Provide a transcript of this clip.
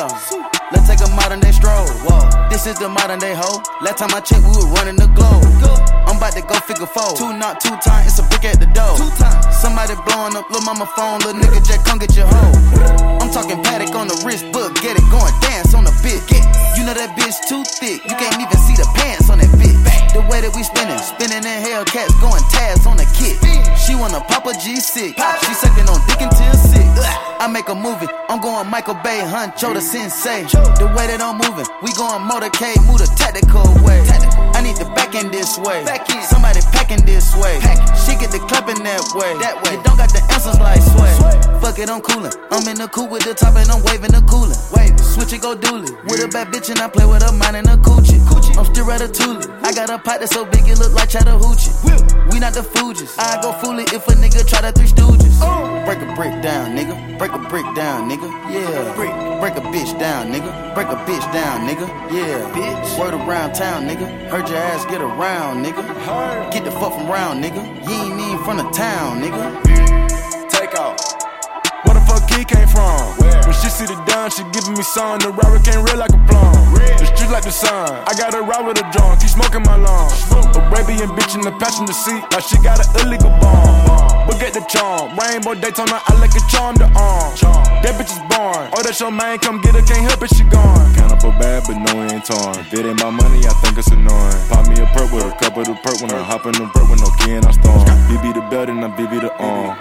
Yeah, let's take a modern day stroll. Whoa, this is the modern day hoe. Last time I checked, we were running the globe. I'm about to go figure four. 2 knock 2 times, it's a brick at the door. 2 times. Somebody blowing up, lil' mama phone, lil' nigga Jack, come get your hoe. I'm talking paddock on the wrist, book, get it going, dance on the bit. You know that bitch too thick, you can't even see the pants on that bitch. The way that we spinning in Hellcats, going tabs on the kit. She wanna pop a G6, she sucking on dick until 6. I make a movie, I'm going Michael Bay, Huncho the Sensei. The way that I'm moving, we going motorcade, move the tactical way. I need the back end this way, somebody packing this way. She get the clapping that way. You don't got the answers like sway. Fuck it, I'm coolin'. I'm in the coupe with the top and I'm waving the coolin'. Switch it, go dooley. With a bad bitch and I play with her mind and a coochie. I'm still ratatouille. I got a pot that's so big it look like Chattahoochee. We not the Fugees. I go fool it if a nigga try the Three Stooges. Break a brick down, nigga. Break a brick down, nigga. Yeah. Break a bitch down, nigga. Break a bitch down, nigga. Yeah. Bitch. Word around town, nigga. Heard your ass get around, nigga. Get the fuck from round, nigga. You ain't even from the town, nigga. Take off. Where the fuck he came from? When she see the dime, she giving me some. The robber came real like a plum. The street like the sun. I got a ride with a drum, keep smoking my lungs. Arabian bitch in the passenger seat, like she got an illegal bomb. But get the charm, Rainbow Daytona, I like a charm to arm. That bitch is born. Oh, that's your man, come get her, can't help it, she gone. Count up a bad, but no, it ain't torn. If it ain't my money, I think it's annoying. Pop me a perk with a cup of the perk when I hop in the perk with no key and I storm. BB the belt and I BB the arm.